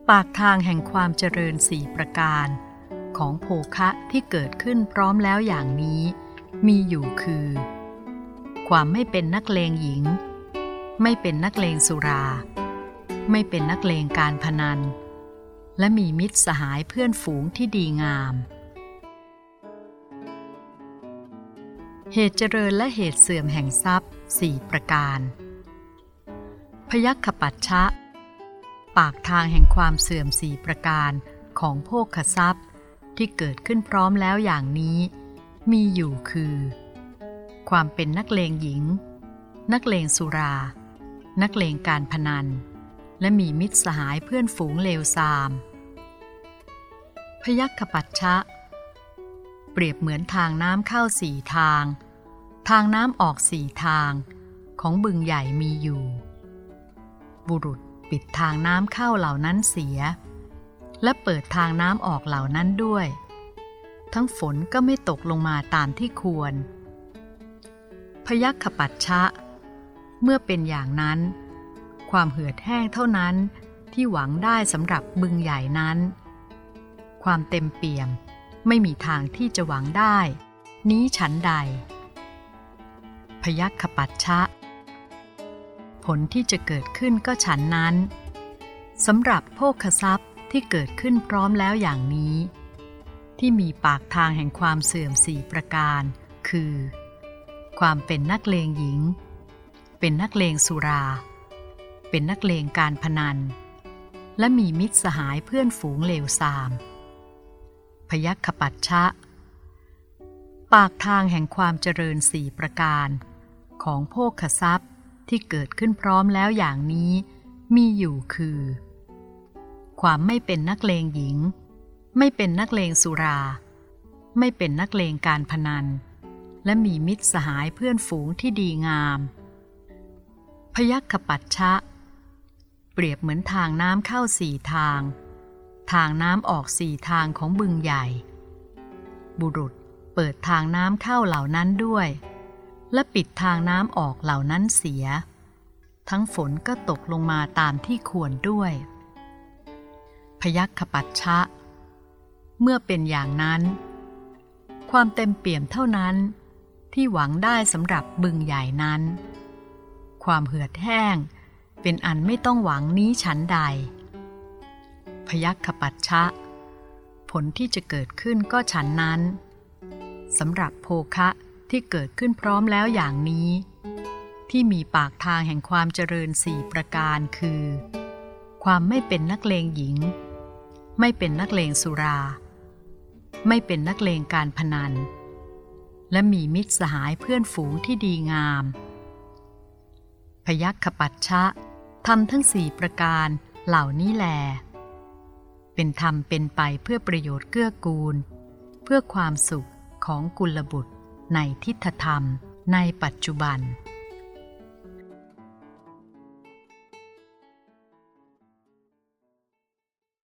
ปากทางแห่งความเจริญสี่ประการของโภคะที่เกิดขึ้นพร้อมแล้วอย่างนี้มีอยู่คือความไม่เป็นนักเลงหญิงไม่เป็นนักเลงสุราไม่เป็นนักเลงการพนันและมีมิตรสหายเพื่อนฝูงที่ดีงามเหตุเจริญและเหตุเสื่อมแห่งทรัพย์สี่ประการพยัคฆปัชชะปากทางแห่งความเสื่อมสี่ประการของโภคทรัพย์ที่เกิดขึ้นพร้อมแล้วอย่างนี้มีอยู่คือความเป็นนักเลงหญิงนักเลงสุรานักเลงการพนันและมีมิตรสหายเพื่อนฝูงเลวทรามพยัคฆปัชชะเปรียบเหมือนทางน้ำเข้าสี่ทางทางน้ำออกสี่ทางของบึงใหญ่มีอยู่บุรุษปิดทางน้ำเข้าเหล่านั้นเสียและเปิดทางน้ำออกเหล่านั้นด้วยทั้งฝนก็ไม่ตกลงมาตามที่ควรพยัคฆปัชชะเมื่อเป็นอย่างนั้นความเหือดแห้งเท่านั้นที่หวังได้สำหรับบึงใหญ่นั้นความเต็มเปี่ยมไม่มีทางที่จะหวังได้นี้ฉันใดพยัคฆปัชชะผลที่จะเกิดขึ้นก็ฉันนั้นสำหรับโภคทรัพย์ที่เกิดขึ้นพร้อมแล้วอย่างนี้ที่มีปากทางแห่งความเสื่อมสี่ประการคือความเป็นนักเลงหญิงเป็นนักเลงสุราเป็นนักเลงการพนันและมีมิตรสหายเพื่อนฝูงเลวทรามพยัคฆปัชชะปากทางแห่งความเจริญสี่ประการของโภคทรัพย์ที่เกิดขึ้นพร้อมแล้วอย่างนี้มีอยู่คือความไม่เป็นนักเลงหญิงไม่เป็นนักเลงสุราไม่เป็นนักเลงการพนันและมีมิตรสหายเพื่อนฝูงที่ดีงามพยัคฆปัชชะเปรียบเหมือนทางน้ำเข้าสี่ทางทางน้ำออกสี่ทางของบึงใหญ่บุรุษเปิดทางน้ำเข้าเหล่านั้นด้วยและปิดทางน้ำออกเหล่านั้นเสียทั้งฝนก็ตกลงมาตามที่ควรด้วยพยัคฆปัชชะเมื่อเป็นอย่างนั้นความเต็มเปี่ยมเท่านั้นที่หวังได้สำหรับบึงใหญ่นั้นความเหือดแห้งเป็นอันไม่ต้องหวังนี้ฉันใดพยัคฆปัชชะผลที่จะเกิดขึ้นก็ฉันนั้นสำหรับโภคะที่เกิดขึ้นพร้อมแล้วอย่างนี้ที่มีปากทางแห่งความเจริญสี่ประการคือความไม่เป็นนักเลงหญิงไม่เป็นนักเลงสุราไม่เป็นนักเลงการพนันและมีมิตรสหายเพื่อนฝูงที่ดีงามพยัคฆปัชชะทำทั้งสี่ประการเหล่านี้แลเป็นธรรมเป็นไปเพื่อประโยชน์เกื้อกูลเพื่อความสุขของกุลบุตรในทิฏฐธรรมในปัจจุบัน